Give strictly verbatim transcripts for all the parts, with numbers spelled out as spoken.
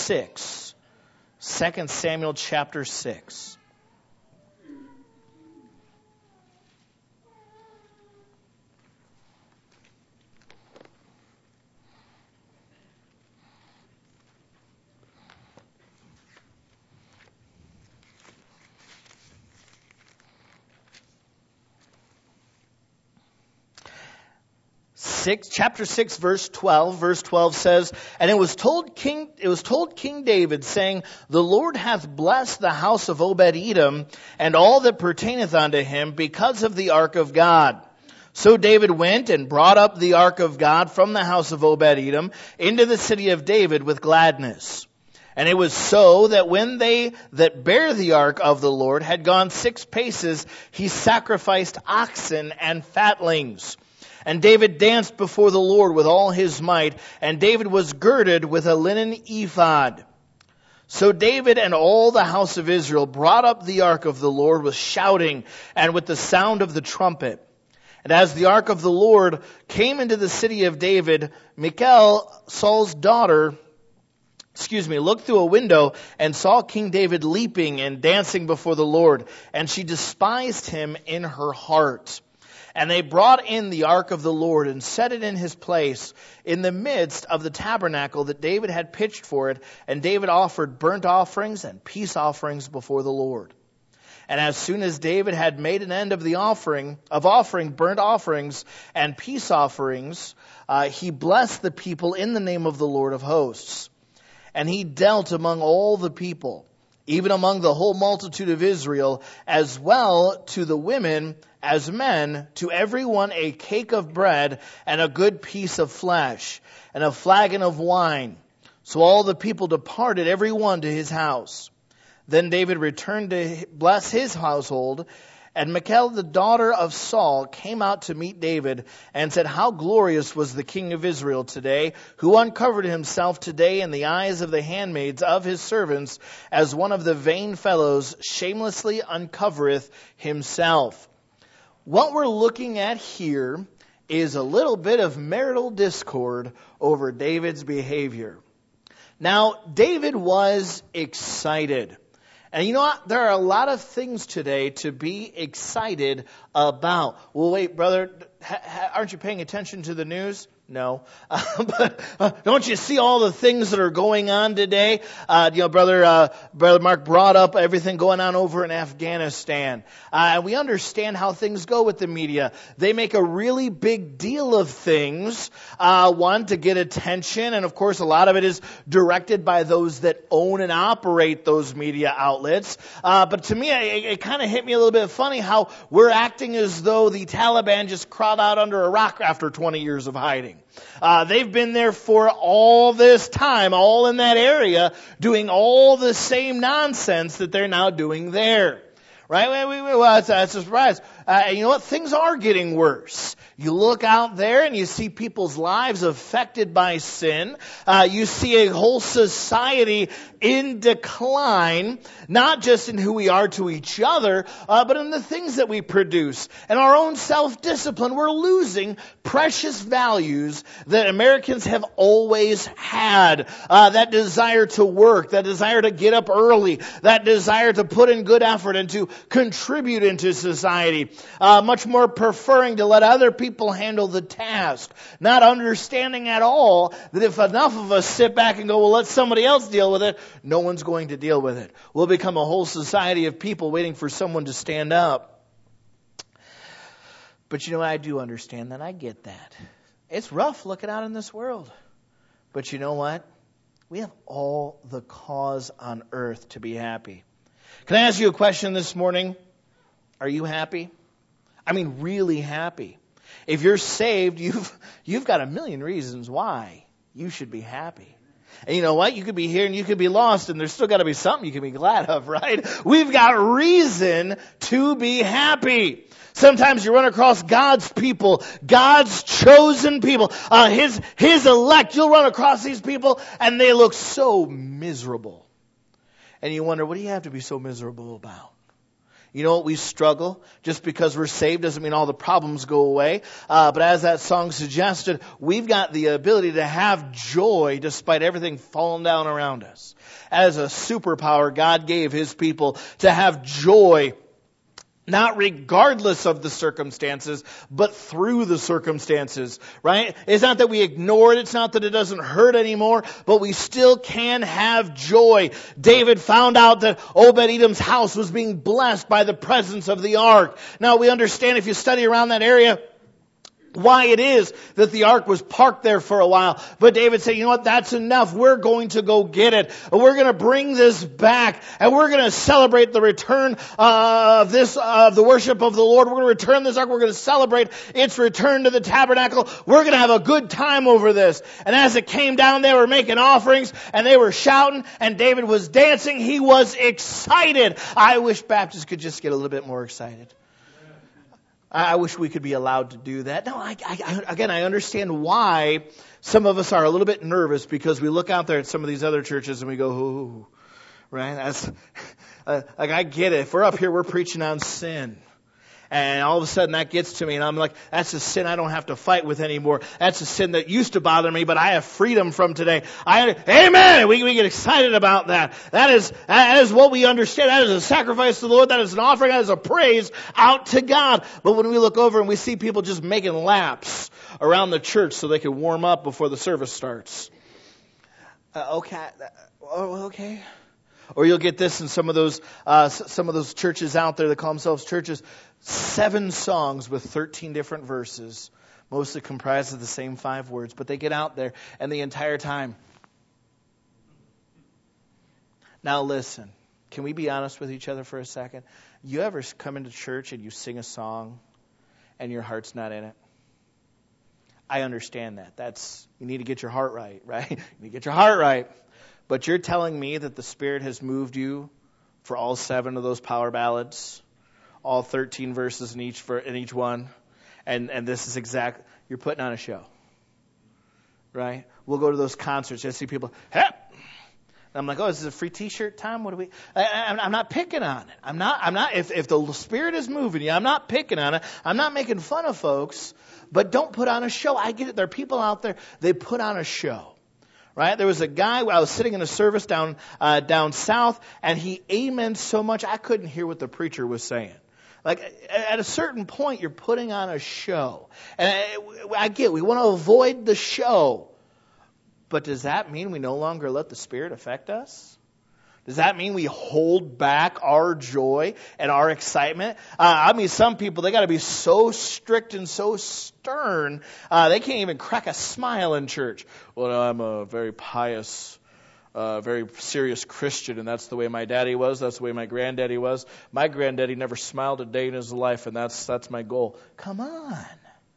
six. Second Samuel chapter six. Six, chapter six, verse twelve. Verse twelve says, "And it was told King, it was told King David, saying, The Lord hath blessed the house of Obed-Edom, and all that pertaineth unto him, because of the ark of God. So David went and brought up the ark of God from the house of Obed-Edom into the city of David with gladness. And it was so that when they that bare the ark of the Lord had gone six paces, he sacrificed oxen and fatlings. And David danced before the Lord with all his might, and David was girded with a linen ephod. So David and all the house of Israel brought up the ark of the Lord with shouting and with the sound of the trumpet. And as the ark of the Lord came into the city of David, Michal, Saul's daughter, excuse me, looked through a window and saw King David leaping and dancing before the Lord, and she despised him in her heart. And they brought in the ark of the Lord and set it in his place in the midst of the tabernacle that David had pitched for it. And David offered burnt offerings and peace offerings before the Lord. And as soon as David had made an end of the offering, of offering burnt offerings and peace offerings, uh, he blessed the people in the name of the Lord of hosts. And he dealt among all the people, even among the whole multitude of Israel, as well to the women as men, to every one a cake of bread and a good piece of flesh and a flagon of wine. So all the people departed, every one to his house. Then David returned to bless his household, and Michal, the daughter of Saul, came out to meet David and said, How glorious was the king of Israel today, who uncovered himself today in the eyes of the handmaids of his servants, as one of the vain fellows shamelessly uncovereth himself. What we're looking at here is a little bit of marital discord over David's behavior. Now, David was excited. And you know what? There are a lot of things today to be excited about. Well, wait, brother, ha- ha- aren't you paying attention to the news? No. Uh, but uh, don't you see all the things that are going on today? Uh, you know, brother, uh, brother Mark brought up everything going on over in Afghanistan. Uh, and we understand how things go with the media. They make a really big deal of things, uh, one, to get attention. And of course, a lot of it is directed by those that own and operate those media outlets. Uh, but to me, it, it kind of hit me a little bit funny how we're acting as though the Taliban just crawled out under a rock after twenty years of hiding. Uh, they've been there for all this time, all in that area, doing all the same nonsense that they're now doing there. Right? Well, we, we, well, it's, it's a surprise. Uh, you know what? Things are getting worse. You look out there and you see people's lives affected by sin. Uh, you see a whole society in decline, not just in who we are to each other, uh, but in the things that we produce. And our own self-discipline, we're losing precious values that Americans have always had. Uh, that desire to work, that desire to get up early, that desire to put in good effort and to contribute into society. Uh, much more preferring to let other people handle the task. Not understanding at all that if enough of us sit back and go, well, let somebody else deal with it, no one's going to deal with it. We'll become a whole society of people waiting for someone to stand up. But you know, I do understand that. I get that. It's rough looking out in this world. But you know what? We have all the cause on earth to be happy. Can I ask you a question this morning? Are you happy? I mean, really happy. If you're saved, you've you've got a million reasons why you should be happy. And you know what? You could be here and you could be lost, and there's still got to be something you can be glad of, right? We've got reason to be happy. Sometimes you run across God's people, God's chosen people, uh, His His elect. You'll run across these people, and they look so miserable. And you wonder, what do you have to be so miserable about? You know what? We struggle. Just because we're saved doesn't mean all the problems go away. Uh, but as that song suggested, we've got the ability to have joy despite everything falling down around us. As a superpower, God gave His people to have joy, not regardless of the circumstances, but through the circumstances, right? It's not that we ignore it. It's not that it doesn't hurt anymore, but we still can have joy. David found out that Obed-Edom's house was being blessed by the presence of the ark. Now we understand if you study around that area, why it is that the ark was parked there for a while. But David said, you know what, that's enough. We're going to go get it. We're going to bring this back. And we're going to celebrate the return uh, of this, of the worship of the Lord. We're going to return this ark. We're going to celebrate its return to the tabernacle. We're going to have a good time over this. And as it came down, they were making offerings and they were shouting and David was dancing. He was excited. I wish Baptists could just get a little bit more excited. I wish we could be allowed to do that. No, I, I, again, I understand why some of us are a little bit nervous because we look out there at some of these other churches and we go, ooh, right? That's, uh, like, I get it. If we're up here, we're preaching on sin. And all of a sudden that gets to me and I'm like, that's a sin I don't have to fight with anymore. That's a sin that used to bother me, but I have freedom from today. I, amen! We, we get excited about that. That is, that is what we understand. That is a sacrifice to the Lord. That is an offering. That is a praise out to God. But when we look over and we see people just making laps around the church so they can warm up before the service starts. Uh, okay. Oh, okay. Or you'll get this in some of those, uh, some of those churches out there that call themselves churches. Seven songs with thirteen different verses, mostly comprised of the same five words. But they get out there and the entire time. Now listen, can we be honest with each other for a second? You ever come into church and you sing a song and your heart's not in it? I understand that. That's, you need to get your heart right, right? You need to get your heart right. But you're telling me that the Spirit has moved you for all seven of those power ballads? All thirteen verses in each for in each one, and and this is exact. You're putting on a show, right? We'll go to those concerts. I see people. Hey! And I'm like, oh, is this a free T-shirt time? What do we? I, I'm, I'm not picking on it. I'm not. I'm not. If if the Spirit is moving you, I'm not picking on it. I'm not making fun of folks. But don't put on a show. I get it. There are people out there. They put on a show. Right? There was a guy, I was sitting in a service down uh, down south, and he amened so much I couldn't hear what the preacher was saying. Like, at a certain point, you're putting on a show. And I, I get, we want to avoid the show. But does that mean we no longer let the Spirit affect us? Does that mean we hold back our joy and our excitement? Uh, I mean, some people, they got to be so strict and so stern, uh, they can't even crack a smile in church. Well, I'm a very pious Uh, very serious Christian, and that's the way my daddy was. That's the way my granddaddy was. My granddaddy never smiled a day in his life, and that's that's my goal. Come on.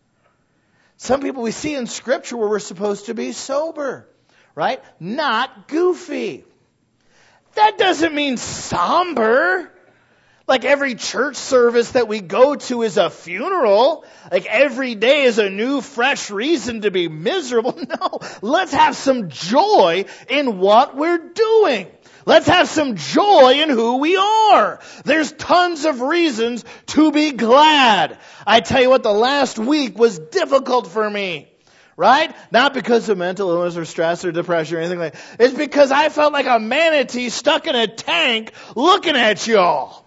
Some people we see in Scripture where we're supposed to be sober, right? Not goofy. That doesn't mean somber. Like every church service that we go to is a funeral. Like every day is a new, fresh reason to be miserable. No, let's have some joy in what we're doing. Let's have some joy in who we are. There's tons of reasons to be glad. I tell you what, the last week was difficult for me. Right? Not because of mental illness or stress or depression or anything like that. It's because I felt like a manatee stuck in a tank looking at y'all.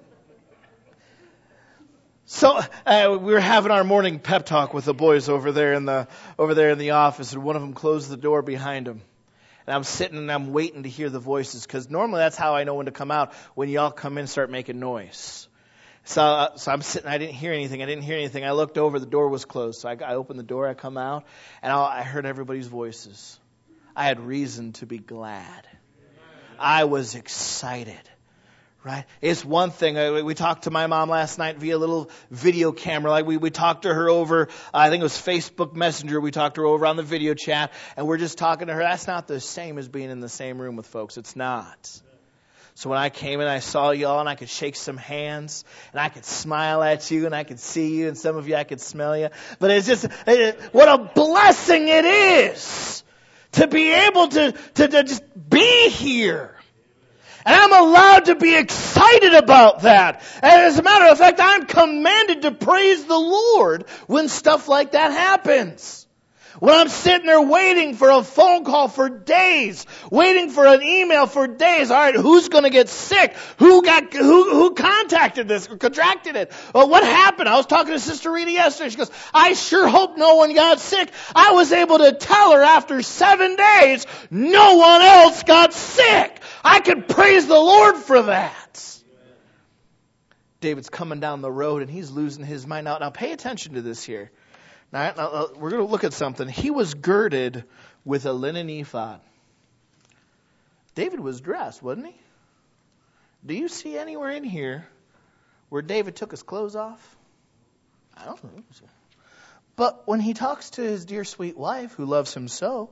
So uh, we were having our morning pep talk with the boys over there in the over there in the office, and one of them closed the door behind him. And I'm sitting and I'm waiting to hear the voices, because normally that's how I know when to come out, when y'all come in and start making noise. So, uh, so I'm sitting. I didn't hear anything. I didn't hear anything. I looked over. The door was closed. So I, I opened the door. I come out, and I, I heard everybody's voices. I had reason to be glad. I was excited. Right? It's one thing. We talked to my mom last night via a little video camera. Like we, we talked to her over, I think it was Facebook Messenger. We talked to her over on the video chat, and we're just talking to her. That's not the same as being in the same room with folks. It's not. So when I came in, I saw y'all, and I could shake some hands, and I could smile at you, and I could see you, and some of you I could smell you. But it's just, it, what a blessing it is to be able to, to, to just be here. And I'm allowed to be excited excited about that. And as a matter of fact, I'm commanded to praise the Lord when stuff like that happens. When I'm sitting there waiting for a phone call for days, waiting for an email for days. All right, who's going to get sick? Who got who who contacted this or contracted it? Well, what happened? I was talking to Sister Rita yesterday. She goes, I sure hope no one got sick. I was able to tell her after seven days, no one else got sick. I can praise the Lord for that. David's coming down the road and he's losing his mind. Now, now pay attention to this here. Now, now, we're going to look at something. He was girded with a linen ephod. David was dressed, wasn't he? Do you see anywhere in here where David took his clothes off? I don't think so. But when he talks to his dear sweet wife, who loves him so,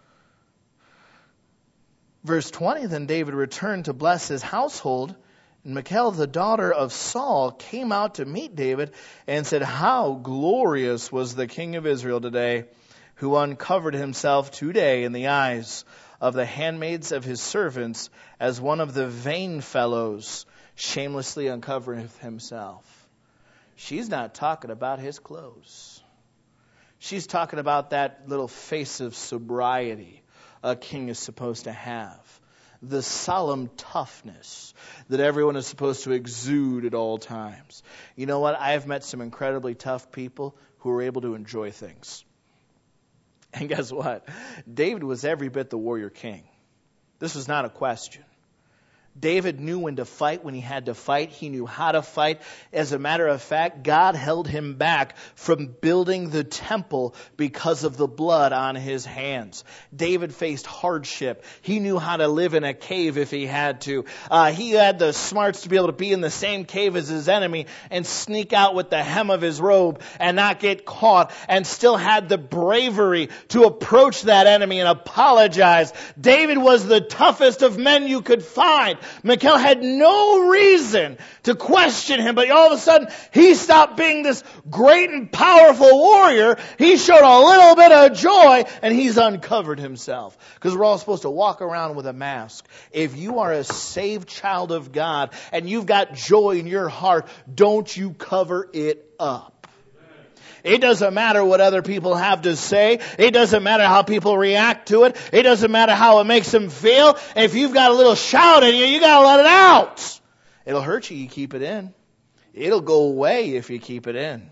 verse twenty, then David returned to bless his household. And Michal, the daughter of Saul, came out to meet David and said, how glorious was the king of Israel today, who uncovered himself today in the eyes of the handmaids of his servants, as one of the vain fellows shamelessly uncovereth himself. She's not talking about his clothes. She's talking about that little face of sobriety a king is supposed to have. The solemn toughness that everyone is supposed to exude at all times. You know what? I have met some incredibly tough people who are able to enjoy things. And guess what? David was every bit the warrior king. This was not a question. David knew when to fight, when he had to fight. He knew how to fight. As a matter of fact, God held him back from building the temple because of the blood on his hands. David faced hardship. He knew how to live in a cave if he had to. Uh, he had the smarts to be able to be in the same cave as his enemy and sneak out with the hem of his robe and not get caught, and still had the bravery to approach that enemy and apologize. David was the toughest of men you could find. Michal had no reason to question him, but all of a sudden he stopped being this great and powerful warrior. He showed a little bit of joy and he's uncovered himself. Because we're all supposed to walk around with a mask. If you are a saved child of God and you've got joy in your heart, don't you cover it up. It doesn't matter what other people have to say. It doesn't matter how people react to it. It doesn't matter how it makes them feel. If you've got a little shout in you, you got to let it out. It'll hurt you, you keep it in. It'll go away if you keep it in.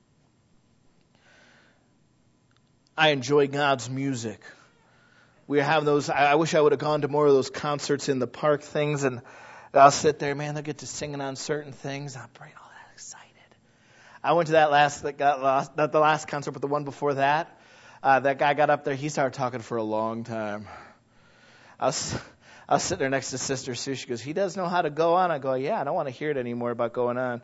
I enjoy God's music. We have those, I wish I would have gone to more of those concerts in the park things, and I'll sit there, man, they'll get to singing on certain things. I'll bring all that excited. I went to that last, that got lost, not the last concert, but the one before that. Uh, that guy got up there, he started talking for a long time. I was, I was sitting there next to Sister Sue. She goes, he does know how to go on. I go, yeah, I don't want to hear it anymore about going on.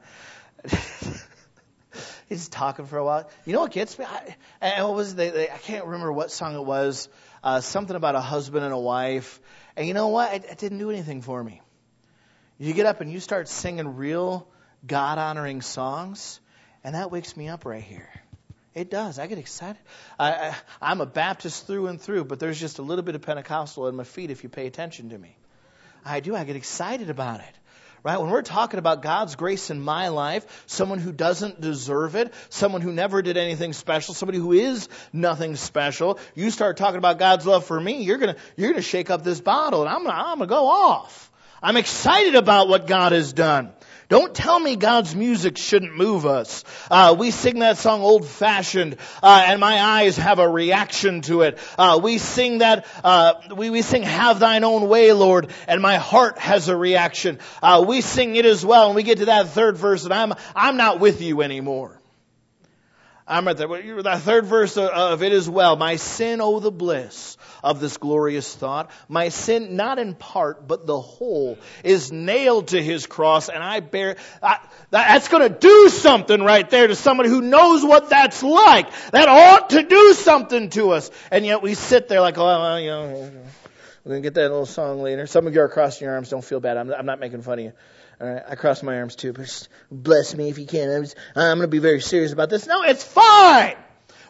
He's talking for a while. You know what gets me? I, and what was they, they, I can't remember what song it was. Uh, something about a husband and a wife. And you know what? It, it didn't do anything for me. You get up and you start singing real God-honoring songs, and that wakes me up right here. It does. I get excited. I, I, I'm a Baptist through and through, but there's just a little bit of Pentecostal in my feet if you pay attention to me. I do. I get excited about it. Right? When we're talking about God's grace in my life, someone who doesn't deserve it, someone who never did anything special, somebody who is nothing special, you start talking about God's love for me, you're gonna you're gonna shake up this bottle, and I'm gonna I'm gonna go off. I'm excited about what God has done. Don't tell me God's music shouldn't move us. Uh, we sing that song Old Fashioned, uh, and my eyes have a reaction to it. Uh, we sing that, uh, we, we sing Have Thine Own Way, Lord, and my heart has a reaction. Uh, we sing it as well, and we get to that third verse, and I'm, I'm not with you anymore. I'm at the, that third verse of it as well. My sin, oh the bliss of this glorious thought. My sin, not in part, but the whole, is nailed to his cross, and I bear, I, that's going to do something right there to somebody who knows what that's like. That ought to do something to us. And yet we sit there like, oh, well, you know, we're going to get that little song later. Some of you are crossing your arms. Don't feel bad. I'm, I'm not making fun of you. All right, I cross my arms too, but just bless me if you can. I'm, I'm going to be very serious about this. No, it's fine.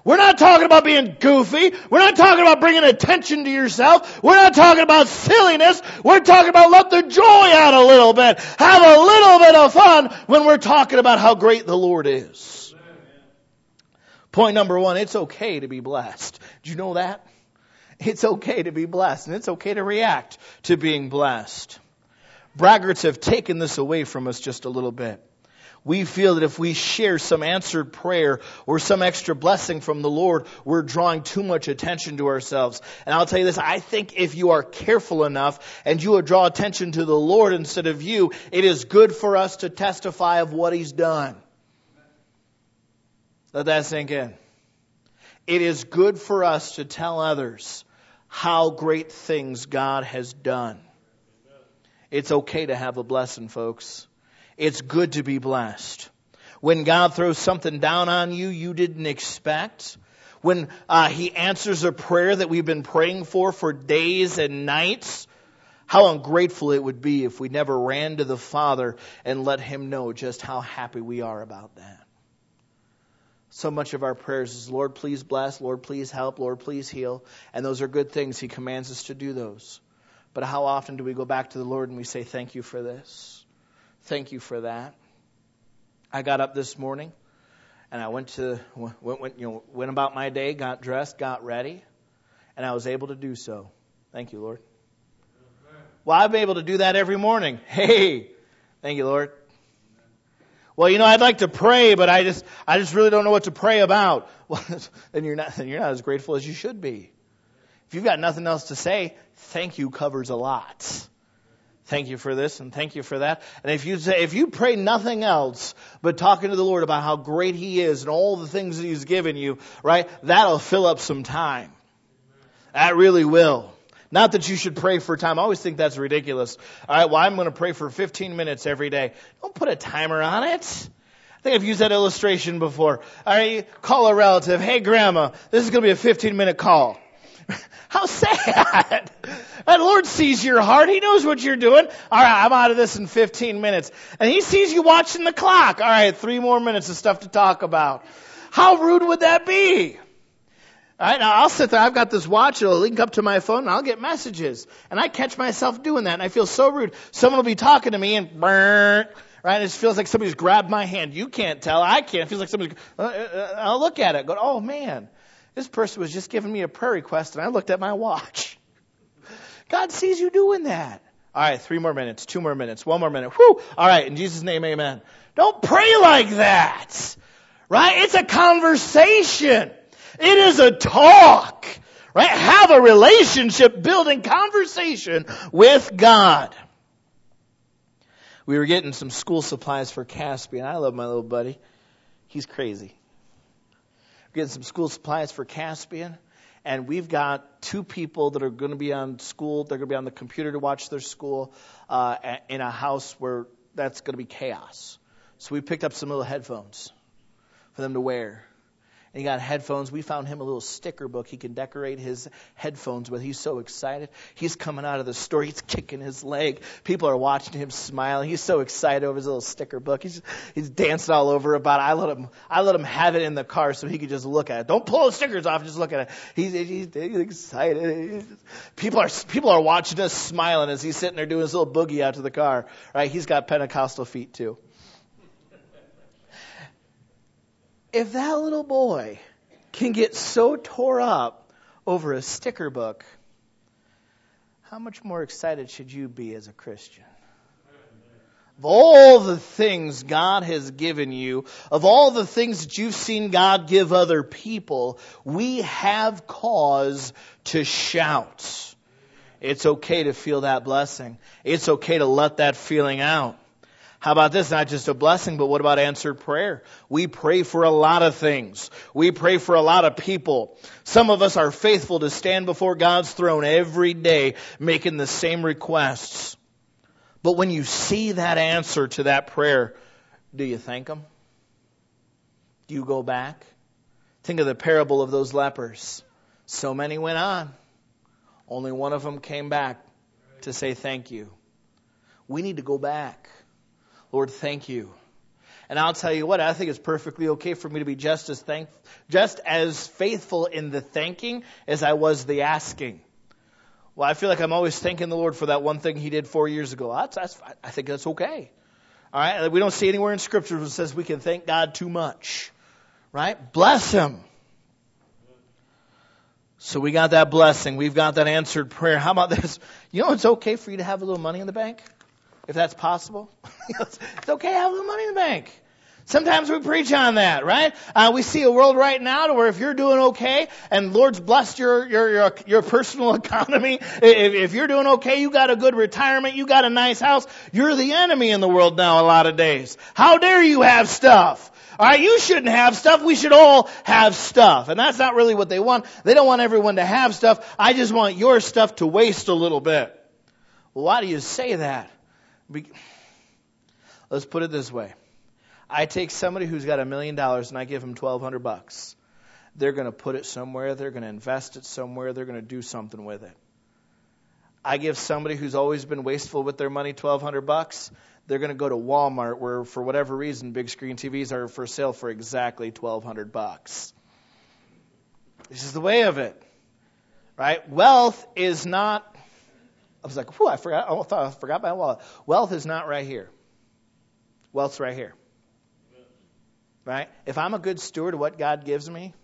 We're not talking about being goofy. We're not talking about bringing attention to yourself. We're not talking about silliness. We're talking about let the joy out a little bit. Have a little bit of fun when we're talking about how great the Lord is. Point number one, it's okay to be blessed. Do you know that? It's okay to be blessed, and it's okay to react to being blessed. Braggarts have taken this away from us just a little bit. We feel that if we share some answered prayer or some extra blessing from the Lord, we're drawing too much attention to ourselves. And I'll tell you this, I think if you are careful enough and you would draw attention to the Lord instead of you, it is good for us to testify of what He's done. Let that sink in. It is good for us to tell others how great things God has done. It's okay to have a blessing, folks. It's good to be blessed. When God throws something down on you you didn't expect, when uh, He answers a prayer that we've been praying for for days and nights, how ungrateful it would be if we never ran to the Father and let Him know just how happy we are about that. So much of our prayers is, Lord, please bless, Lord, please help, Lord, please heal. And those are good things. He commands us to do those. But how often do we go back to the Lord and we say, thank you for this? Thank you for that. I got up this morning and I went to went, went you know went about my day, got dressed, got ready, and I was able to do so. Thank you, Lord. Well, I'm able to do that every morning. Hey, thank you, Lord. Well, you know, I'd like to pray, but I just I just really don't know what to pray about. Well, then you're not then you're not as grateful as you should be. If you've got nothing else to say, thank you covers a lot. Thank you for this and thank you for that. And if you say, if you pray nothing else but talking to the Lord about how great He is and all the things that He's given you, right, that'll fill up some time. That really will. Not that you should pray for time. I always think that's ridiculous. All right, well, I'm going to pray for fifteen minutes every day. Don't put a timer on it. I think I've used that illustration before. All right, you call a relative. Hey, Grandma, this is going to be a fifteen minute call. How sad. The Lord sees your heart. He knows what you're doing. All right, I'm out of this in fifteen minutes. And He sees you watching the clock. All right, three more minutes of stuff to talk about. How rude would that be? All right, now I'll sit there. I've got this watch. It'll link up to my phone, and I'll get messages. And I catch myself doing that, and I feel so rude. Someone will be talking to me, and burn, right? It just feels like somebody's grabbed my hand. You can't tell. I can't. It feels like somebody. Uh, uh, I'll look at it, go, oh man, this person was just giving me a prayer request, and I looked at my watch. God sees you doing that. All right, three more minutes, two more minutes, one more minute. Whew. All right, in Jesus' name, amen. Don't pray like that, right? It's a conversation. It is a talk, right? Have a relationship building conversation with God. We were getting some school supplies for Caspian. I love my little buddy. He's crazy. We're getting some school supplies for Caspian. And we've got two people that are going to be on school. They're going to be on the computer to watch their school uh, in a house where that's going to be chaos. So we picked up some little headphones for them to wear. And he got headphones. We found him a little sticker book he can decorate his headphones with. He's so excited. He's coming out of the store. He's kicking his leg. People are watching him smiling. He's so excited over his little sticker book. He's he's dancing all over about it. I let him I let him have it in the car so he could just look at it. Don't pull the stickers off. Just look at it. He's he's, he's excited. People are people are watching us smiling as he's sitting there doing his little boogie out to the car. Right? He's got Pentecostal feet too. If that little boy can get so tore up over a sticker book, how much more excited should you be as a Christian? Of all the things God has given you, of all the things that you've seen God give other people, we have cause to shout. It's okay to feel that blessing. It's okay to let that feeling out. How about this? Not just a blessing, but what about answered prayer? We pray for a lot of things. We pray for a lot of people. Some of us are faithful to stand before God's throne every day making the same requests. But when you see that answer to that prayer, do you thank Him? Do you go back? Think of the parable of those lepers. So many went on. Only one of them came back to say thank you. We need to go back. Lord, thank you. And I'll tell you what, I think it's perfectly okay for me to be just as thank, just as faithful in the thanking as I was the asking. Well, I feel like I'm always thanking the Lord for that one thing He did four years ago. That's, that's, I think that's okay. All right, we don't see anywhere in Scripture that says we can thank God too much. Right? Bless Him. So we got that blessing. We've got that answered prayer. How about this? You know, it's okay for you to have a little money in the bank, if that's possible. It's okay to have a little money in the bank. Sometimes we preach on that, right? Uh, we see a world right now to where if you're doing okay and Lord's blessed your your your, your personal economy, if, if you're doing okay, you got a good retirement, you got a nice house, you're the enemy in the world now a lot of days. How dare you have stuff? All right, you shouldn't have stuff. We should all have stuff. And that's not really what they want. They don't want everyone to have stuff. I just want your stuff to waste a little bit. Well, why do you say that? Be- Let's put it this way. I take somebody who's got a million dollars and I give them twelve hundred bucks. They're going to put it somewhere. They're going to invest it somewhere. They're going to do something with it. I give somebody who's always been wasteful with their money twelve hundred bucks. They're going to go to Walmart where, for whatever reason, big screen T Vs are for sale for exactly twelve hundred bucks. This is the way of it, right? Wealth is not. I was like, whew, I forgot. I thought I forgot my wallet. Wealth is not right here. Wealth's right here. Right? If I'm a good steward of what God gives me,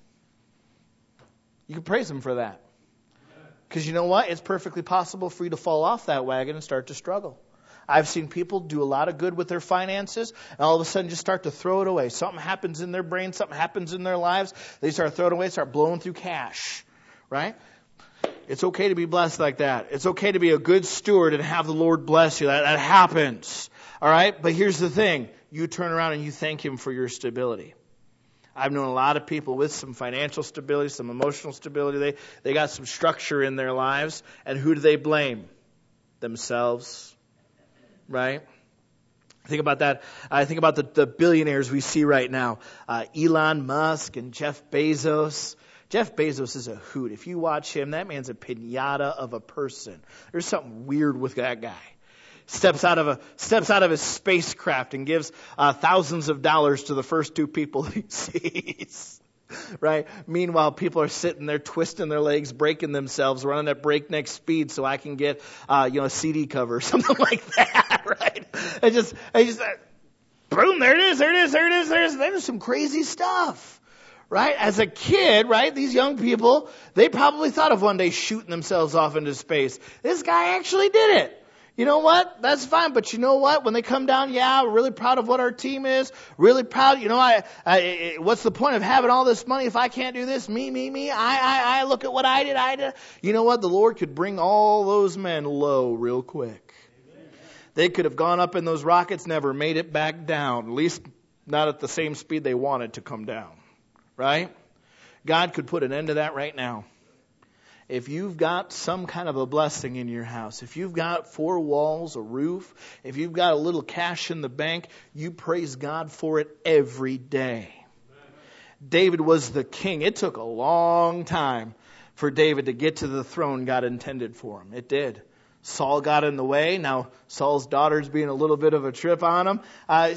you can praise Him for that. Because you know what? It's perfectly possible for you to fall off that wagon and start to struggle. I've seen people do a lot of good with their finances and all of a sudden just start to throw it away. Something happens in their brain, something happens in their lives. They start throwing it away, start blowing through cash. Right? It's okay to be blessed like that. It's okay to be a good steward and have the Lord bless you. That, that happens. All right? But here's the thing. You turn around and you thank Him for your stability. I've known a lot of people with some financial stability, some emotional stability. They they got some structure in their lives. And who do they blame? Themselves. Right? Think about that. I think about the, the billionaires we see right now. Uh, Elon Musk and Jeff Bezos. Jeff Bezos is a hoot. If you watch him, that man's a piñata of a person. There's something weird with that guy. Steps out of a steps out of his spacecraft and gives uh, thousands of dollars to the first two people he sees. Right? Meanwhile, people are sitting there twisting their legs, breaking themselves, running at breakneck speed so I can get uh, you know a C D cover or something like that. Right? I just I just uh, boom, there it is, there it is, there it is, there's there's some crazy stuff. Right? As a kid, right, these young people, they probably thought of one day shooting themselves off into space. This guy actually did it. You know what? That's fine. But you know what? When they come down, yeah, we're really proud of what our team is. Really proud. You know, I, I, what's the point of having all this money if I can't do this? Me, me, me. I, I, I. Look at what I did. I did. You know what? The Lord could bring all those men low real quick. Amen. They could have gone up in those rockets, never made it back down. At least not at the same speed they wanted to come down. Right? God could put an end to that right now. If you've got some kind of a blessing in your house, if you've got four walls, a roof, if you've got a little cash in the bank, you praise God for it every day. David was the king. It took a long time for David to get to the throne God intended for him. It did. Saul got in the way. Now, Saul's daughter's being a little bit of a trip on him. Uh,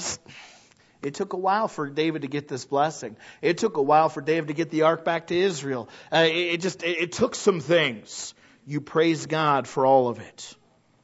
It took a while for David to get this blessing. It took a while for David to get the ark back to Israel. Uh, it, it just, it, it took some things. You praise God for all of it.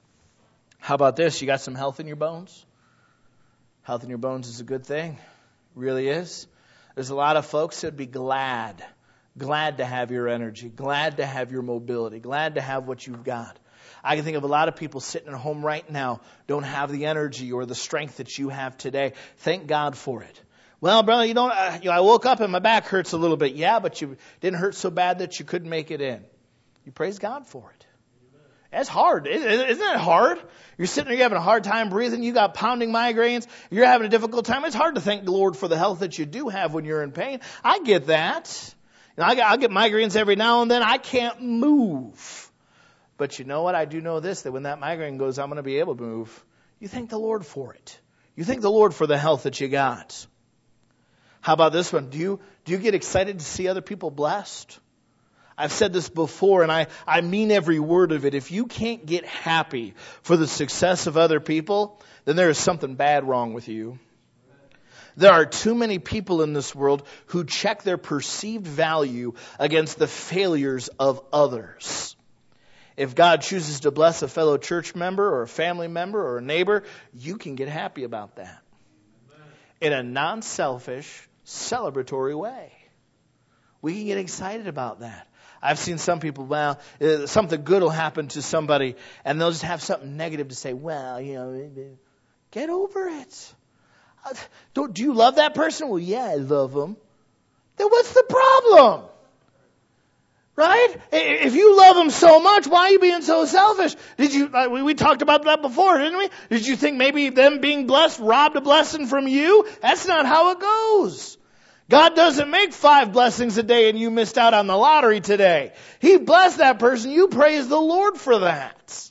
How about this? You got some health in your bones? Health in your bones is a good thing. It really is. There's a lot of folks that would be glad, glad to have your energy, glad to have your mobility, glad to have what you've got. I can think of a lot of people sitting at home right now, don't have the energy or the strength that you have today. Thank God for it. Well, brother, you don't, uh, you know, I woke up and my back hurts a little bit. Yeah, but you didn't hurt so bad that you couldn't make it in. You praise God for it. That's hard. Isn't that hard? You're sitting there, you're having a hard time breathing. You got pounding migraines. You're having a difficult time. It's hard to thank the Lord for the health that you do have when you're in pain. I get that. You know, I get, I get migraines every now and then. I can't move. But you know what? I do know this, that when that migraine goes, I'm going to be able to move. You thank the Lord for it. You thank the Lord for the health that you got. How about this one? Do you, do you get excited to see other people blessed? I've said this before, and I, I mean every word of it. If you can't get happy for the success of other people, then there is something bad wrong with you. There are too many people in this world who check their perceived value against the failures of others. If God chooses to bless a fellow church member or a family member or a neighbor, you can get happy about that. In a non-selfish, celebratory way. We can get excited about that. I've seen some people, well, uh, something good will happen to somebody, and they'll just have something negative to say. Well, you know, get over it. Uh, don't, do you love that person? Well, yeah, I love them. Then what's the problem? Right? If you love them so much, why are you being so selfish? Did you? Uh, we, we talked about that before, didn't we? Did you think maybe them being blessed robbed a blessing from you? That's not how it goes. God doesn't make five blessings a day and you missed out on the lottery today. He blessed that person. You praise the Lord for that.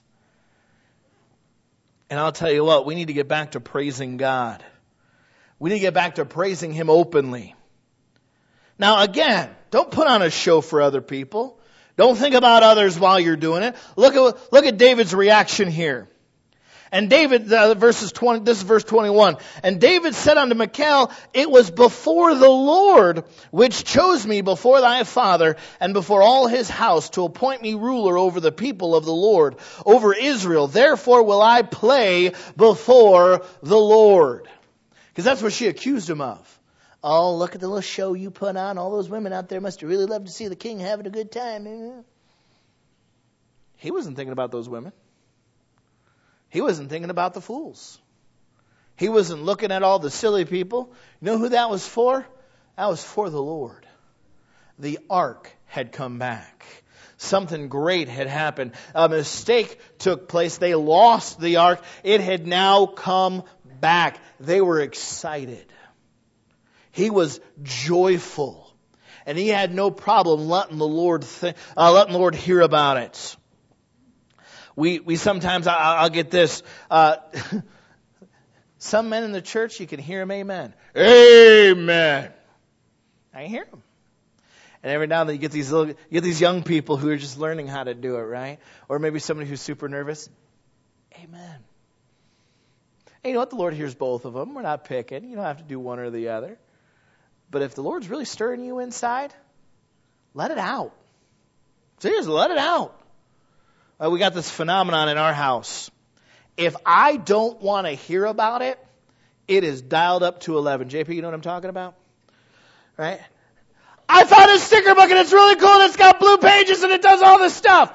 And I'll tell you what, we need to get back to praising God. We need to get back to praising Him openly. Now again, don't put on a show for other people. Don't think about others while you're doing it. Look at, look at David's reaction here. And David, uh, verses twenty, this is verse twenty-one. And David said unto Michal, it was before the Lord which chose me before thy father and before all his house to appoint me ruler over the people of the Lord, over Israel. Therefore will I play before the Lord. Because that's what she accused him of. Oh, look at the little show you put on. All those women out there must have really loved to see the king having a good time. He wasn't thinking about those women. He wasn't thinking about the fools. He wasn't looking at all the silly people. You know who that was for? That was for the Lord. The ark had come back. Something great had happened. A mistake took place. They lost the ark. It had now come back. They were excited. He was joyful. And he had no problem letting the Lord th- uh, letting the Lord hear about it. We we sometimes, I, I'll get this, uh, some men in the church, you can hear them, amen. Amen. I hear them. And every now and then you get these little, you get these young people who are just learning how to do it, right? Or maybe somebody who's super nervous. Amen. And you know what? The Lord hears both of them. We're not picking. You don't have to do one or the other. But if the Lord's really stirring you inside, let it out. Seriously, let it out. Uh, we got this phenomenon in our house. If I don't want to hear about it, it is dialed up to eleven. J P, you know what I'm talking about? Right? I found a sticker book and it's really cool and it's got blue pages and it does all this stuff.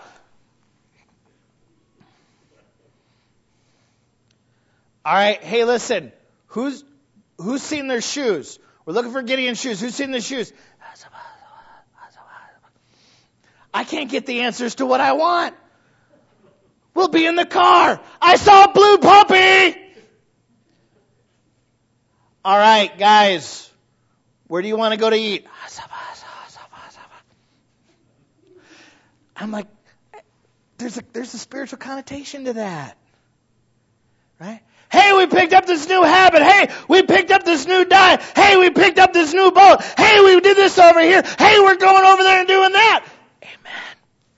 All right, hey, listen. Who's who's seen their shoes? We're looking for Gideon's shoes. Who's seen the shoes? I can't get the answers to what I want. We'll be in the car. I saw a blue puppy. All right, guys. Where do you want to go to eat? I'm like, there's a, there's a spiritual connotation to that. Right? Hey, we picked up this new habit. Hey, we picked up this new diet. Hey, we picked up this new boat. Hey, we did this over here. Hey, we're going over there and doing that. Amen.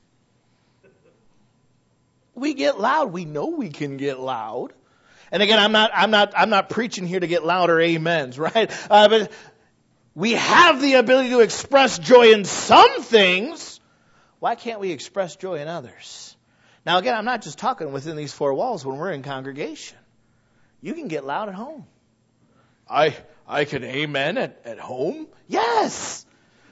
We get loud. We know we can get loud. And again, I'm not, I'm not, I'm not preaching here to get louder amens, right? Uh, but we have the ability to express joy in some things. Why can't we express joy in others? Now again, I'm not just talking within these four walls when we're in congregation. You can get loud at home. I I can amen at, at home? Yes.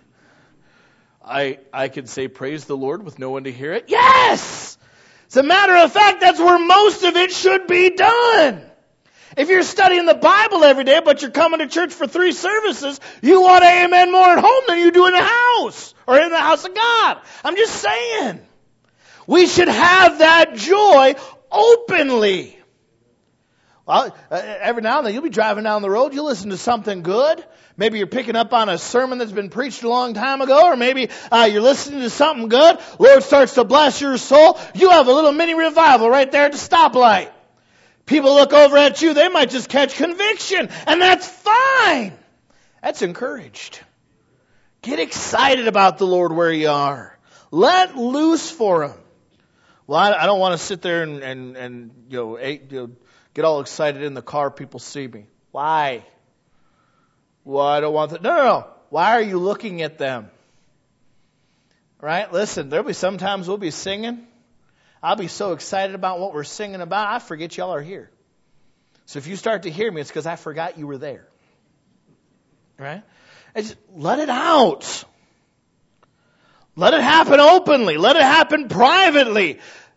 I I can say praise the Lord with no one to hear it? Yes. As a matter of fact, that's where most of it should be done. If you're studying the Bible every day, but you're coming to church for three services, you want to amen more at home than you do in the house or in the house of God. I'm just saying. We should have that joy openly. Well, every now and then you'll be driving down the road, you'll listen to something good. Maybe you're picking up on a sermon that's been preached a long time ago, or maybe uh, you're listening to something good. Lord starts to bless your soul. You have a little mini revival right there at the stoplight. People look over at you, they might just catch conviction, and that's fine. That's encouraged. Get excited about the Lord where you are. Let loose for Him. Well, I, I don't want to sit there and, and, and you know, eight, you know, get all excited in the car. People see me. Why? Well, I don't want that. No, no, no. Why are you looking at them? Right? Listen, there'll be sometimes we'll be singing. I'll be so excited about what we're singing about, I forget y'all are here. So if you start to hear me, it's because I forgot you were there. Right? And just let it out. Let it happen openly. Let it happen privately.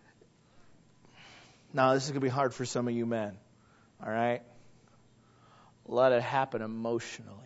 Now, this is going to be hard for some of you men. All right? Let it happen emotionally.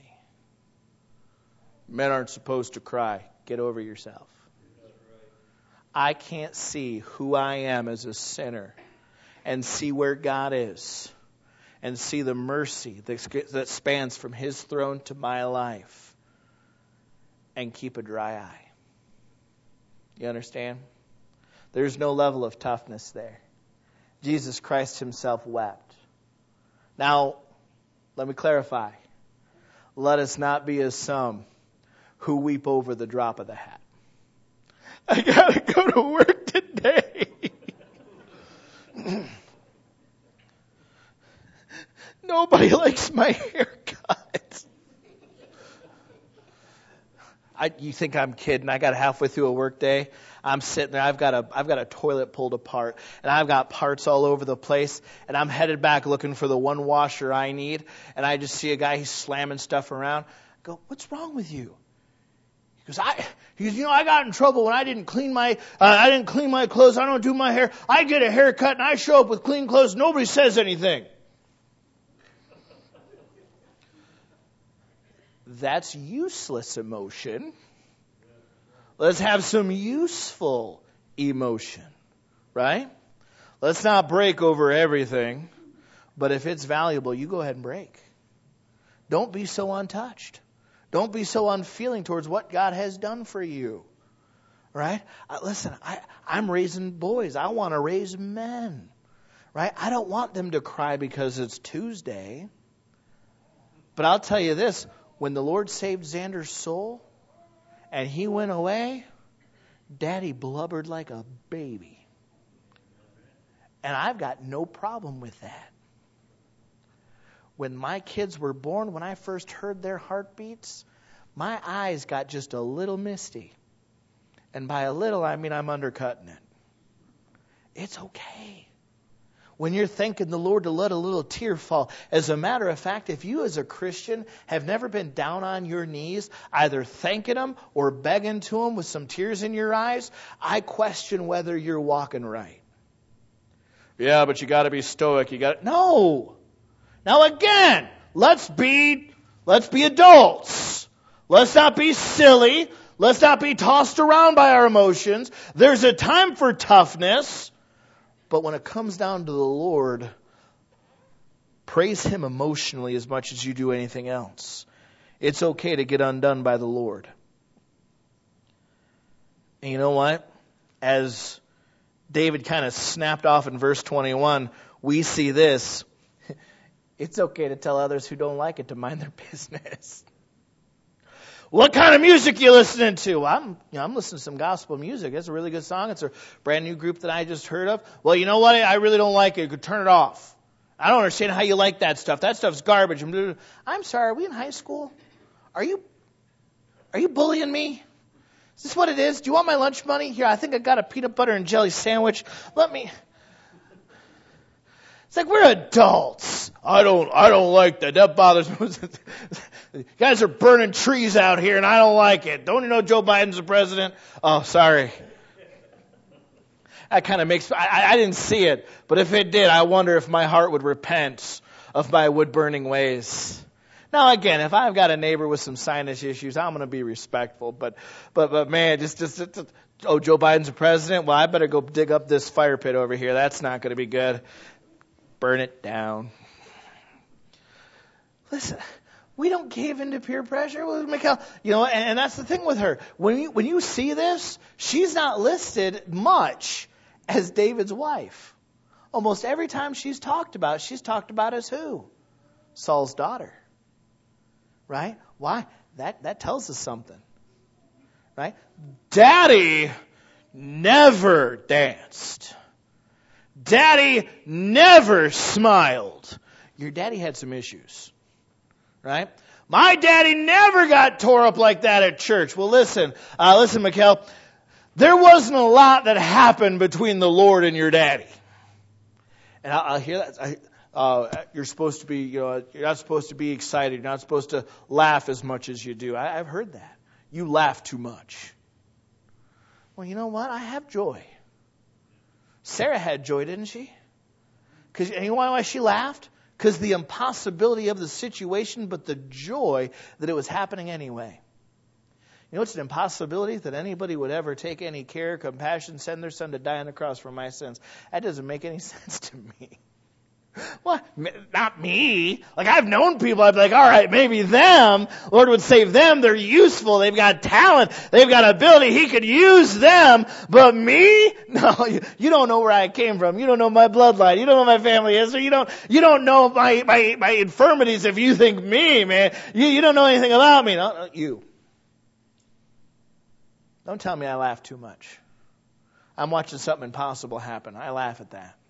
Men aren't supposed to cry. Get over yourself. I can't see who I am as a sinner and see where God is and see the mercy that spans from His throne to my life and keep a dry eye. You understand? There's no level of toughness there. Jesus Christ Himself wept. Now, let me clarify. Let us not be as some who weep over the drop of the hat. I gotta go to work today. Nobody likes my haircut. I, you think I'm kidding? I got halfway through a work day. I'm sitting there. I've got a I've got a toilet pulled apart, and I've got parts all over the place. And I'm headed back looking for the one washer I need. And I just see a guy. He's slamming stuff around. I go, what's wrong with you? Because I, he goes, you know, I got in trouble when I didn't clean my, uh, I didn't clean my clothes. I don't do my hair. I get a haircut and I show up with clean clothes. Nobody says anything. That's useless emotion. Let's have some useful emotion, right? Let's not break over everything, but if it's valuable, you go ahead and break. Don't be so untouched. Don't be so unfeeling towards what God has done for you. Right? Uh, listen, I, I'm raising boys. I want to raise men. Right? I don't want them to cry because it's Tuesday. But I'll tell you this. When the Lord saved Xander's soul and he went away, Daddy blubbered like a baby. And I've got no problem with that. When my kids were born, when I first heard their heartbeats, my eyes got just a little misty. And by a little, I mean I'm undercutting it. It's okay. When you're thanking the Lord to let a little tear fall. As a matter of fact, if you as a Christian have never been down on your knees, either thanking Him or begging to Him with some tears in your eyes, I question whether you're walking right. Yeah, but you got to be stoic. You got no. Now again, let's be let's be adults. Let's not be silly. Let's not be tossed around by our emotions. There's a time for toughness. But when it comes down to the Lord, praise Him emotionally as much as you do anything else. It's okay to get undone by the Lord. And you know what? As David kind of snapped off in verse twenty-one, we see this. It's okay to tell others who don't like it to mind their business. What kind of music you listening to? I'm, you know, I'm listening to some gospel music. It's a really good song. It's a brand new group that I just heard of. Well, you know what? I really don't like it. You could turn it off. I don't understand how you like that stuff. That stuff's garbage. I'm sorry. Are we in high school? Are you, are you bullying me? Is this what it is? Do you want my lunch money? Here, I think I got a peanut butter and jelly sandwich. Let me. It's like we're adults. I don't, I don't like that. That bothers me. You guys are burning trees out here, and I don't like it. Don't you know Joe Biden's the president? Oh, sorry. That kind of makes. I, I didn't see it, but if it did, I wonder if my heart would repent of my wood-burning ways. Now, again, if I've got a neighbor with some sinus issues, I'm going to be respectful. But, but, but man, just, just, just, oh, Joe Biden's the president? Well, I better go dig up this fire pit over here. That's not going to be good. Burn it down. Listen, we don't cave into peer pressure. Mikhail, you know, and, and that's the thing with her. When you, when you see this, she's not listed much as David's wife. Almost every time she's talked about, she's talked about as who? Saul's daughter. Right? Why? That, that tells us something. Right? Daddy never danced. Daddy never smiled. Your daddy had some issues. Right? My daddy never got tore up like that at church. Well, listen, uh, listen, Mikkel, there wasn't a lot that happened between the Lord and your daddy. And I, I hear that. I, uh, you're supposed to be, you know, you're not supposed to be excited. You're not supposed to laugh as much as you do. I, I've heard that. You laugh too much. Well, you know what? I have joy. Sarah had joy, didn't she? Because you know why she laughed? Because the impossibility of the situation, but the joy that it was happening anyway. You know, it's an impossibility that anybody would ever take any care, compassion, send their son to die on the cross for my sins. That doesn't make any sense to me. Well, not me. Like, I've known people, I'd be like, all right, maybe them. Lord would save them. They're useful. They've got talent. They've got ability. He could use them. But me? No, you, you don't know where I came from. You don't know my bloodline. You don't know my family history. You don't, you don't know my, my, my infirmities if you think me, man. You, you don't know anything about me. No, no, you. Don't tell me I laugh too much. I'm watching something impossible happen. I laugh at that.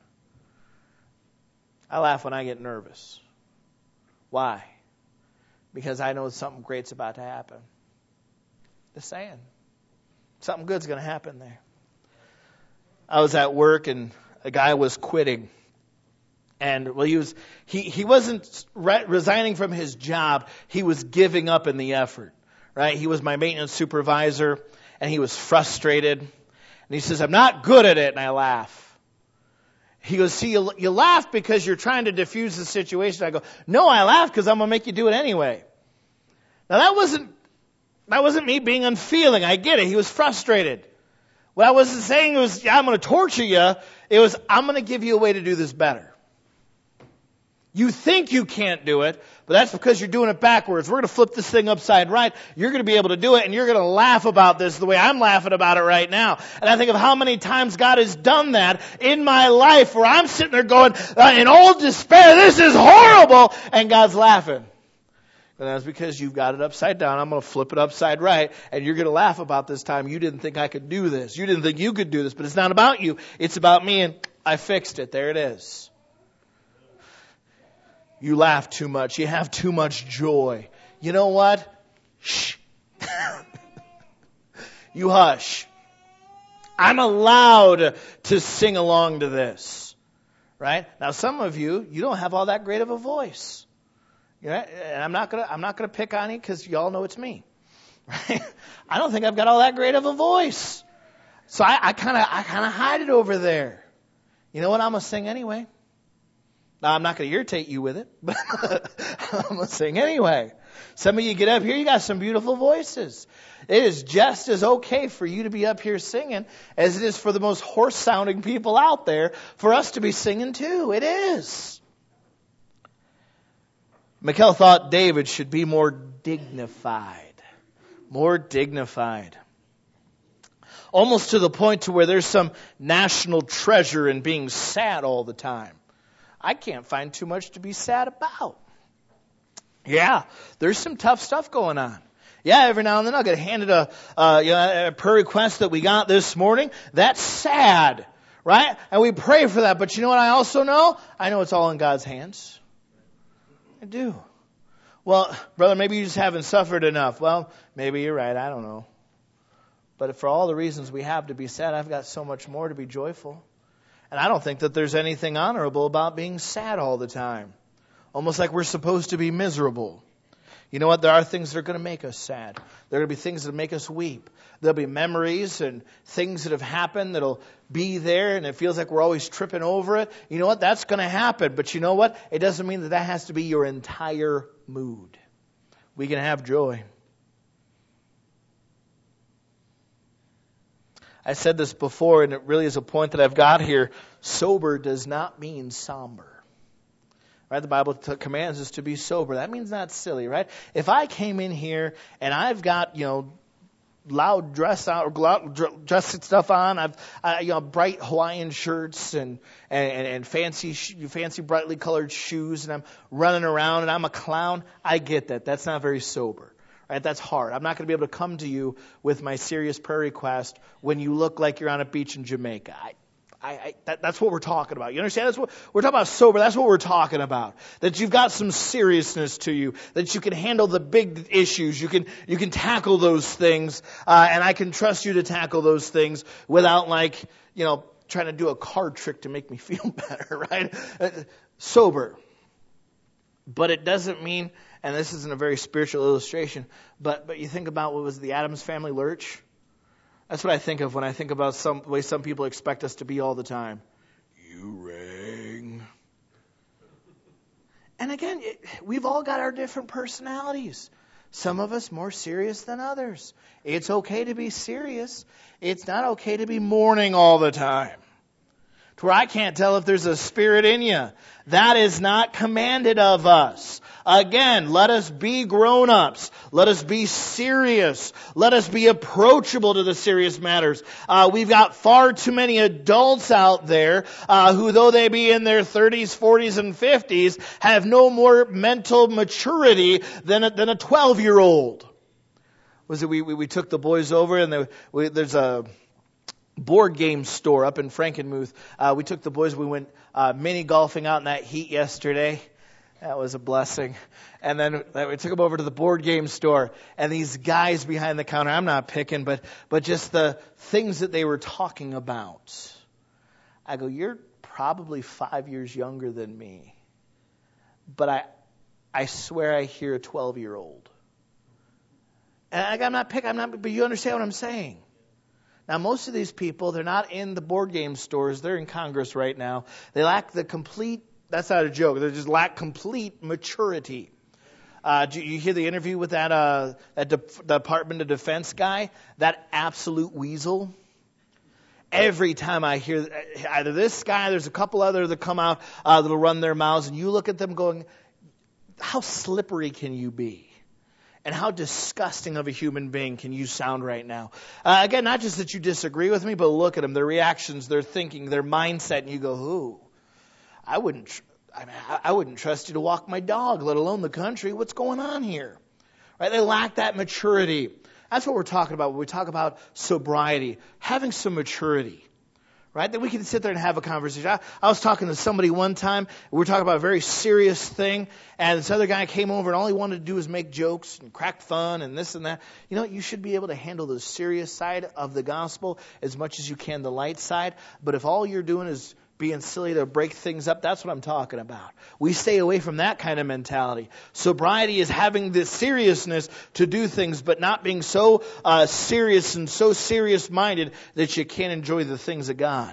I laugh when I get nervous. Why? Because I know something great's about to happen. Just saying. Something good's going to happen there. I was at work and a guy was quitting. And well, he was he, he wasn't re- resigning from his job. He was giving up in the effort. Right? He was my maintenance supervisor and he was frustrated. And he says, I'm not good at it. And I laugh. He goes, see, you, you laugh because you're trying to diffuse the situation. I go, no, I laugh because I'm going to make you do it anyway. Now, that wasn't that wasn't me being unfeeling. I get it. He was frustrated. What I wasn't saying was, yeah, I'm going to torture you. It was, I'm going to give you a way to do this better. You think you can't do it, but that's because you're doing it backwards. We're going to flip this thing upside right. You're going to be able to do it, and you're going to laugh about this the way I'm laughing about it right now. And I think of how many times God has done that in my life where I'm sitting there going, uh, in old despair, this is horrible, and God's laughing. And that's because you've got it upside down. I'm going to flip it upside right, and you're going to laugh about this time. You didn't think I could do this. You didn't think you could do this, but it's not about you. It's about me, and I fixed it. There it is. You laugh too much. You have too much joy. You know what? Shh. You hush. I'm allowed to sing along to this. Right? Now some of you, you don't have all that great of a voice. You know, and I'm not gonna I'm not gonna pick on you because y'all know it's me. Right? I don't think I've got all that great of a voice. So I, I kinda I kinda hide it over there. You know what? I'm gonna sing anyway. Now, I'm not going to irritate you with it, but I'm going to sing anyway. Some of you get up here, you got some beautiful voices. It is just as okay for you to be up here singing as it is for the most hoarse-sounding people out there for us to be singing too. It is. Mikkel thought David should be more dignified. More dignified. Almost to the point to where there's some national treasure in being sad all the time. I can't find too much to be sad about. Yeah, there's some tough stuff going on. Yeah, every now and then I'll get handed a, uh, you know, a prayer request that we got this morning. That's sad, right? And we pray for that. But you know what I also know? I know it's all in God's hands. I do. Well, brother, maybe you just haven't suffered enough. Well, maybe you're right. I don't know. But for all the reasons we have to be sad, I've got so much more to be joyful. And I don't think that there's anything honorable about being sad all the time. Almost like we're supposed to be miserable. You know what? There are things that are going to make us sad. There are going to be things that make us weep. There'll be memories and things that have happened that'll be there, and it feels like we're always tripping over it. You know what? That's going to happen. But you know what? It doesn't mean that that has to be your entire mood. We can have joy. I said this before, and it really is a point that I've got here. Sober does not mean somber. Right? The Bible t- commands us to be sober. That means not silly, right? If I came in here and I've got, you know, loud dress out or loud dress stuff on, I've, I, you know, bright Hawaiian shirts and and, and fancy fancy brightly colored shoes, and I'm running around and I'm a clown. I get that. That's not very sober. Right? That's hard. I'm not going to be able to come to you with my serious prayer request when you look like you're on a beach in Jamaica. I, I, I, that, that's what we're talking about. You understand? That's what we're talking about. Sober. That's what we're talking about. That you've got some seriousness to you. That you can handle the big issues. You can you can tackle those things, uh, and I can trust you to tackle those things without, like, you know, trying to do a card trick to make me feel better, right? Uh, sober. But it doesn't mean, and this isn't a very spiritual illustration, but but you think about what was the Addams Family Lurch. That's what I think of when I think about some the way some people expect us to be all the time. You rang. And again, it, we've all got our different personalities. Some of us more serious than others. It's okay to be serious. It's not okay to be mourning all the time. To where I can't tell if there's a spirit in you. That is not commanded of us. Again, let us be grown-ups. Let us be serious. Let us be approachable to the serious matters. Uh, we've got far too many adults out there uh, who, though they be in their thirties, forties, and fifties, have no more mental maturity than a, than a twelve-year-old. Was it we, we we took the boys over and there, we, there's a board game store up in Frankenmuth. Uh, we took the boys, we went uh, mini golfing out in that heat yesterday. That was a blessing. And then we took them over to the board game store, and these guys behind the counter, I'm not picking, but but just the things that they were talking about. I go, you're probably five years younger than me, but I I swear I hear a twelve-year-old. And I, I'm not picking, I'm not, but you understand what I'm saying. Now, most of these people, they're not in the board game stores. They're in Congress right now. They lack the complete, that's not a joke, they just lack complete maturity. Uh, do you hear the interview with that, uh, that De- Department of Defense guy? That absolute weasel? Every time I hear either this guy, there's a couple other that come out uh, that'll run their mouths, and you look at them going, how slippery can you be? And how disgusting of a human being can you sound right now? Uh, again, not just that you disagree with me, but look at them, their reactions, their thinking, their mindset, and you go, who? I wouldn't, tr- I, mean, I, I wouldn't trust you to walk my dog, let alone the country. What's going on here? Right? They lack that maturity. That's what we're talking about when we talk about sobriety, having some maturity. Right? That we can sit there and have a conversation. I, I was talking to somebody one time. We were talking about a very serious thing. And this other guy came over and all he wanted to do was make jokes and crack fun and this and that. You know, you should be able to handle the serious side of the gospel as much as you can the light side. But if all you're doing is being silly to break things up, that's what I'm talking about. We stay away from that kind of mentality. Sobriety is having the seriousness to do things, but not being so uh, serious and so serious-minded that you can't enjoy the things of God.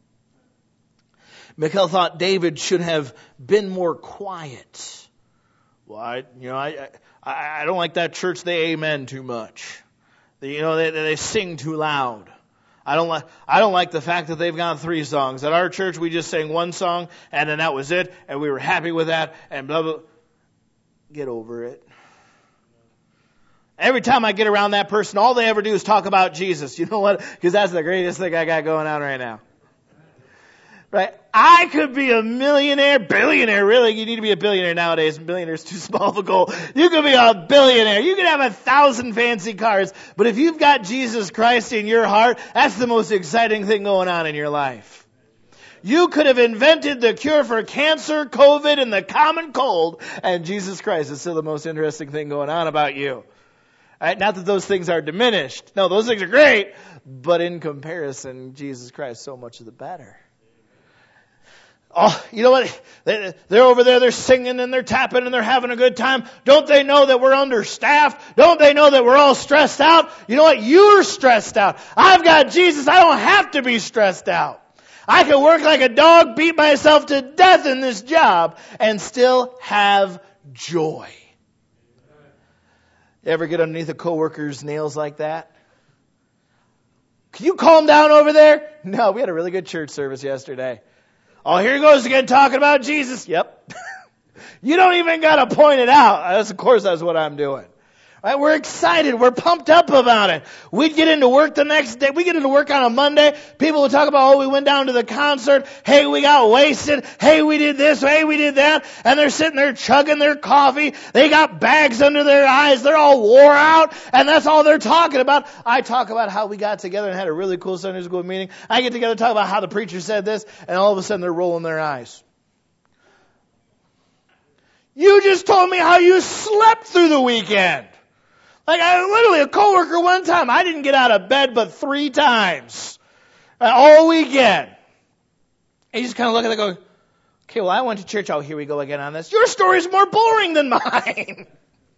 Michal thought David should have been more quiet. Well, I, you know, I, I, I don't like that church. They amen too much. They, you know, they, they sing too loud. I don't like I don't like the fact that they've got three songs. At our church, we just sang one song, and then that was it, and we were happy with that, and blah, blah. Get over it. Every time I get around that person, all they ever do is talk about Jesus. You know what? Because that's the greatest thing I got going on right now. Right? I could be a millionaire, billionaire, really. You need to be a billionaire nowadays. Billionaire's too small of a goal. You could be a billionaire. You could have a thousand fancy cars. But if you've got Jesus Christ in your heart, that's the most exciting thing going on in your life. You could have invented the cure for cancer, COVID, and the common cold, and Jesus Christ is still the most interesting thing going on about you. All right? Not that those things are diminished. No, those things are great. But in comparison, Jesus Christ, so much of the better. Oh, you know what? They, they're over there, they're singing and they're tapping and they're having a good time. Don't they know that we're understaffed? Don't they know that we're all stressed out? You know what? You're stressed out. I've got Jesus. I don't have to be stressed out. I can work like a dog, beat myself to death in this job, and still have joy. You ever get underneath a coworker's nails like that? Can you calm down over there? No, we had a really good church service yesterday. Oh, here he goes again talking about Jesus. Yep. You don't even got to point it out. That's, of course, that's what I'm doing. Right? We're excited. We're pumped up about it. We'd get into work the next day. We get into work on a Monday. People would talk about, oh, we went down to the concert. Hey, we got wasted. Hey, we did this. Hey, we did that. And they're sitting there chugging their coffee. They got bags under their eyes. They're all wore out. And that's all they're talking about. I talk about how we got together and had a really cool Sunday school meeting. I get together to talk about how the preacher said this. And all of a sudden they're rolling their eyes. You just told me how you slept through the weekend. Like, I literally, a coworker one time, I didn't get out of bed but three times. Uh, all weekend. And you just kind of look at it and go, okay, well, I went to church. Oh, here we go again on this. Your story's more boring than mine.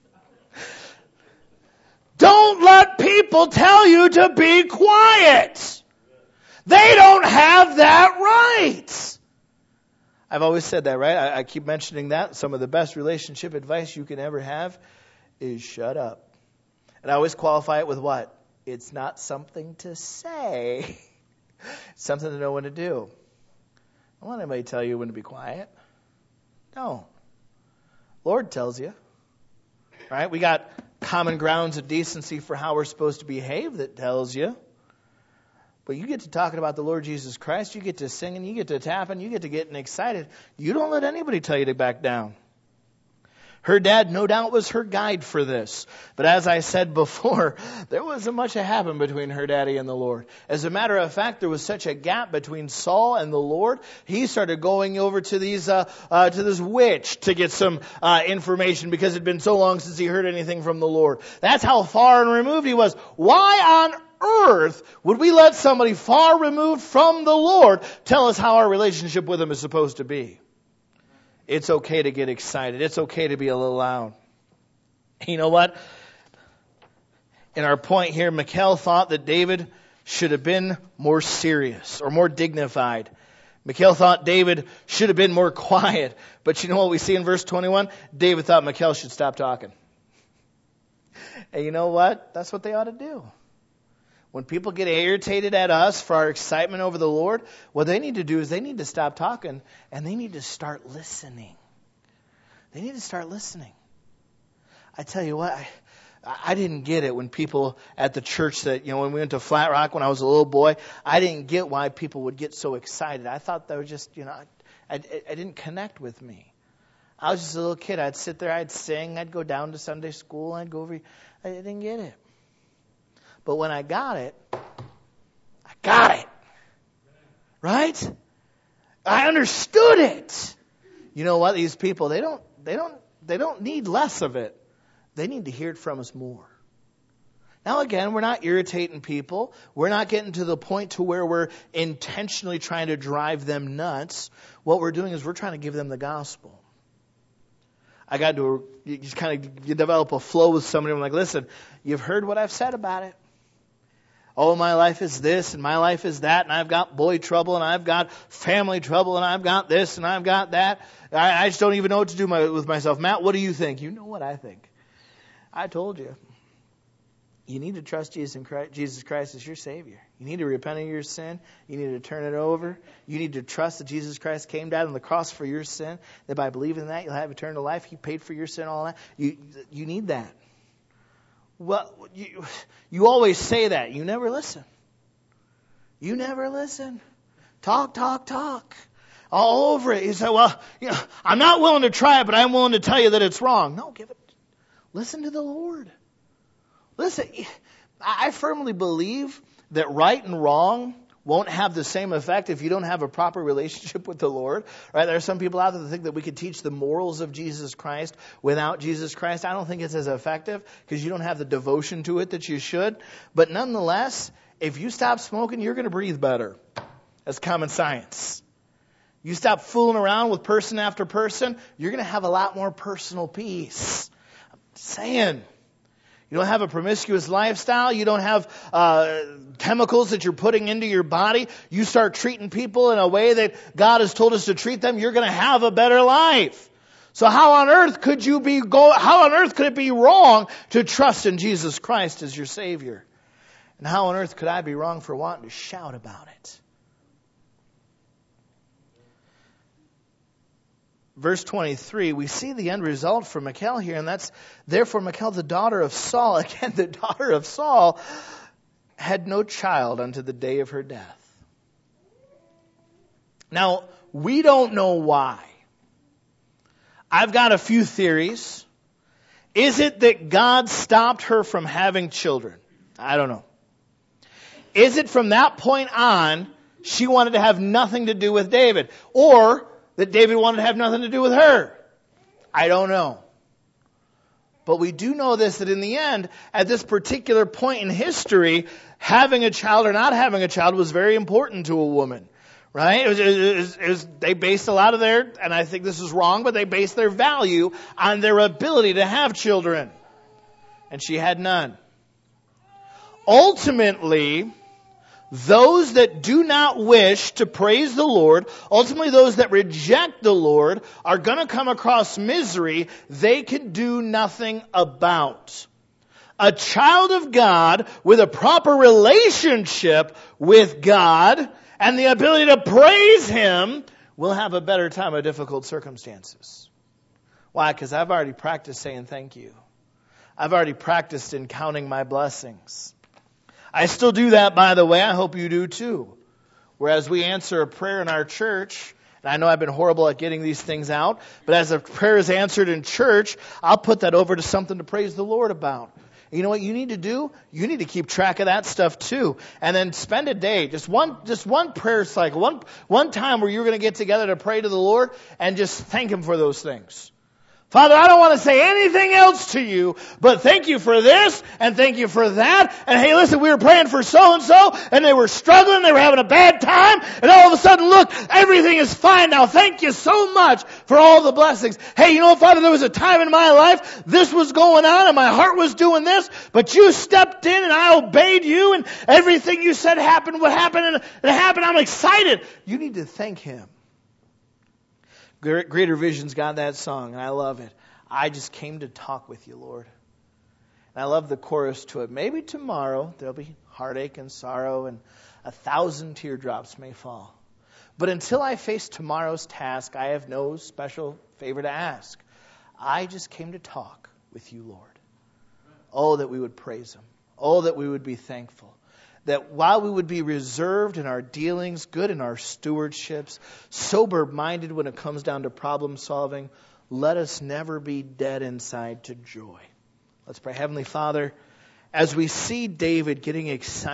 Don't let people tell you to be quiet. They don't have that right. I've always said that, right? I, I keep mentioning that. Some of the best relationship advice you can ever have is shut up. And I always qualify it with what? It's not something to say. It's something to know when to do. Don't let anybody tell you when to be quiet. Don't. Lord tells you. Right? We got common grounds of decency for how we're supposed to behave that tells you. But you get to talking about the Lord Jesus Christ, you get to singing, you get to tapping, you get to getting excited. You don't let anybody tell you to back down. Her dad, no doubt, was her guide for this. But as I said before, there wasn't much that happened between her daddy and the Lord. As a matter of fact, there was such a gap between Saul and the Lord. He started going over to these uh, uh, to this witch to get some uh, information because it had been so long since he heard anything from the Lord. That's how far and removed he was. Why on earth would we let somebody far removed from the Lord tell us how our relationship with Him is supposed to be? It's okay to get excited. It's okay to be a little loud. You know what? In our point here, Michal thought that David should have been more serious or more dignified. Michal thought David should have been more quiet. But you know what we see in verse twenty-one? David thought Michal should stop talking. And you know what? That's what they ought to do. When people get irritated at us for our excitement over the Lord, what they need to do is they need to stop talking and they need to start listening. They need to start listening. I tell you what, I, I didn't get it when people at the church that, you know, when we went to Flat Rock when I was a little boy, I didn't get why people would get so excited. I thought they were just, you know, I, I, I didn't connect with me. I was just a little kid. I'd sit there, I'd sing, I'd go down to Sunday school, I'd go over. I didn't get it. But when I got it, I got it. Right? I understood it. You know what? These people, they don't, they don't, they don't need less of it. They need to hear it from us more. Now again, we're not irritating people. We're not getting to the point to where we're intentionally trying to drive them nuts. What we're doing is we're trying to give them the gospel. I got to, you just kind of you develop a flow with somebody. I'm like, listen, you've heard what I've said about it. Oh, my life is this and my life is that, and I've got boy trouble and I've got family trouble and I've got this and I've got that. I, I just don't even know what to do my, with myself. Matt, what do you think? You know what I think. I told you. You need to trust Jesus Christ, Jesus Christ as your Savior. You need to repent of your sin. You need to turn it over. You need to trust that Jesus Christ came down on the cross for your sin, that by believing in that you'll have eternal life. He paid for your sin, all that. You, you need that. Well, you, you always say that. You never listen. You never listen. Talk, talk, talk. All over it. You say, well, you know, I'm not willing to try it, but I'm willing to tell you that it's wrong. No, give it. Listen to the Lord. Listen, I firmly believe that right and wrong won't have the same effect if you don't have a proper relationship with the Lord. Right? There are some people out there that think that we could teach the morals of Jesus Christ without Jesus Christ. I don't think it's as effective because you don't have the devotion to it that you should. But nonetheless, if you stop smoking, you're going to breathe better. That's common science. You stop fooling around with person after person, you're going to have a lot more personal peace. I'm saying. You don't have a promiscuous lifestyle. You don't have uh, chemicals that you're putting into your body. You start treating people in a way that God has told us to treat them. You're going to have a better life. So how on earth could you be go? How on earth could it be wrong to trust in Jesus Christ as your Savior? And how on earth could I be wrong for wanting to shout about it? verse twenty-three, we see the end result for Michal here, and that's, therefore Michal, the daughter of Saul, again, the daughter of Saul, had no child unto the day of her death. Now, we don't know why. I've got a few theories. Is it that God stopped her from having children? I don't know. Is it from that point on, she wanted to have nothing to do with David? Or that David wanted to have nothing to do with her? I don't know. But we do know this, that in the end, at this particular point in history, having a child or not having a child was very important to a woman. Right? It was, it was, it was, they based a lot of their, and I think this is wrong, but they based their value on their ability to have children. And she had none. Ultimately, those that do not wish to praise the Lord, ultimately those that reject the Lord, are going to come across misery they can do nothing about. A child of God with a proper relationship with God and the ability to praise Him will have a better time of difficult circumstances. Why? Because I've already practiced saying thank you. I've already practiced in counting my blessings. I still do that, by the way. I hope you do too. Whereas we answer a prayer in our church, and I know I've been horrible at getting these things out, but as a prayer is answered in church, I'll put that over to something to praise the Lord about. You know what you need to do? You need to keep track of that stuff too. And then spend a day, just one just one prayer cycle, one one time where you're going to get together to pray to the Lord and just thank Him for those things. Father, I don't want to say anything else to you, but thank you for this, and thank you for that. And hey, listen, we were praying for so-and-so, and they were struggling, they were having a bad time, and all of a sudden, look, everything is fine now. Thank you so much for all the blessings. Hey, you know, Father, there was a time in my life, this was going on, and my heart was doing this, but you stepped in, and I obeyed you, and everything you said happened, what happened, and it happened. I'm excited. You need to thank Him. Greater Vision's got that song, and I love it. I just came to talk with you, Lord. And I love the chorus to it. Maybe tomorrow there'll be heartache and sorrow, and a thousand teardrops may fall. But until I face tomorrow's task, I have no special favor to ask. I just came to talk with you, Lord. Oh, that we would praise Him. Oh, that we would be thankful. That while we would be reserved in our dealings, good in our stewardships, sober-minded when it comes down to problem solving, let us never be dead inside to joy. Let's pray. Heavenly Father, as we see David getting excited,